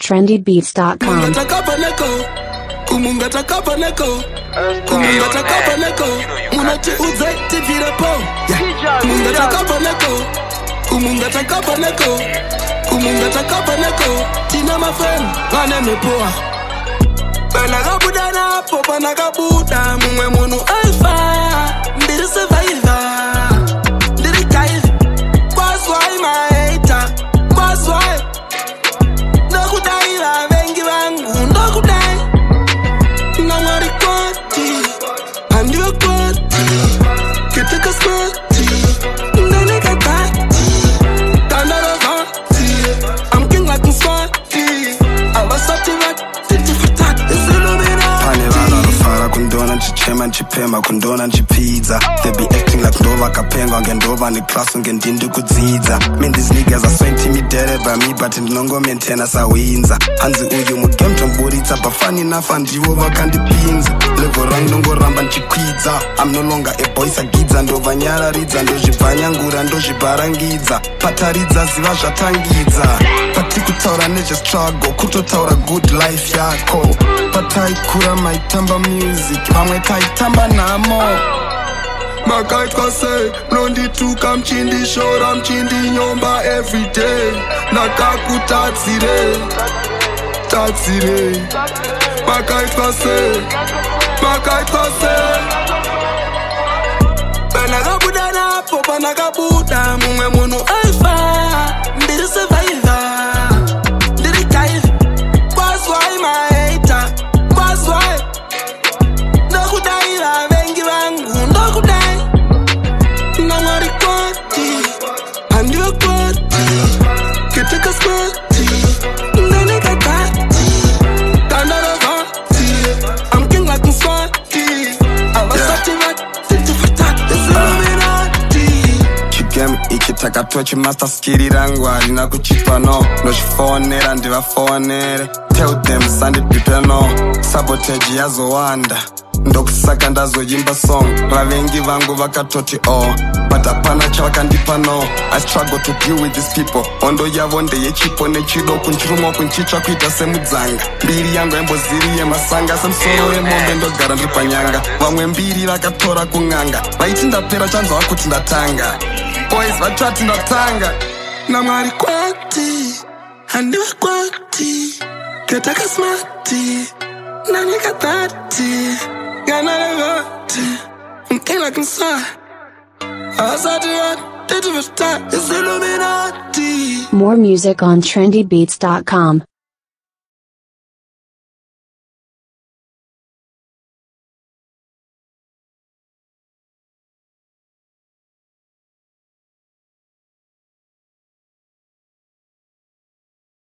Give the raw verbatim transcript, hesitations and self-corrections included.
trendy beats dot com. Kumunga takapa neko, kumunga takapa neko, munati uze tivira po. Kumunga takapa neko, kumunga takapa neko, kumunga takapa neko. Tina my friend, wane me poa. Banagabuda na po, banagabuda, mwe munu alfa, ndiri survivor, ndiri kaiv. That's why my hater, that's why. Ndokudai la vengi vangu, ndokudai. Namari kwati, andiwa kwati, keteka smati, ndaneka tati, tandara vati, I'm king like Mswati, awasati vati, tifata, is illuminati. Pane vana rufara kundona nchichema nchipema kundona nchipizza. They be acting like ndova kapenga ngendova ni class ngendindi kudzidza. Man these niggas are so intimidated by me but ndinongo maintain sawinza. Hanzi uyu mugame tomburitsa bafani nafa ndivo vakandipinza. Level rangu ndongoramba nchikwidza. I'm no longer a boy sagidza ndova nyararidza ndozvibvanyangura ndozvibarangidza. Pataridza ziva zvatangidza. Pati kutaura nezve struggle kutotaura good life yako. Pataikura maitamba music pamwe taitamba namo. Makaitwa say, nondituka mchindi shora mchindi nyomba everyday. Nakakutatsire, tatsire. Makaitwa say, makaitwa say. Banagabuda na po, banagabuda, mwe munu alfa, ndiri survivor, ndiri kaiv. That's why my hater, that's why. Ndokudai la vengi vangu, ndokudai. Namari kwati, andiwa kwati, keteka smati, ndaneka tati, tandara vati, I'm king like Mswati, awasati vati, tifata, is illuminati. Chigame ichitaka tochi master skiri rangu harina kuchipa no. Nozvifonera ndivafonere. Tell them sandi prepare no. Sabotage yazowanda. Ndokusaka ndazoyimba song vavengi vangu vakatoti oh but hapana chavakandipa no. I struggle to deal with these people. Hondo yavo ndeyechipo nechidoku nchirumwa kunchichwa kuita semudzanga. Mbiri yangu emboziri yemasanga semusoro wemombe ndogara ndiri panyanga. Vamwe mbiri vakatora kung'anga vaiti ndapera chanzwa kuti ndatanga. Boys vatati ndatanga. Namari kwati, andiwa kwati, keteka smati, ndaneka tati. I'm king like Mswati. Awasati vati, tifata, is illuminati. More music on trendy beats dot com.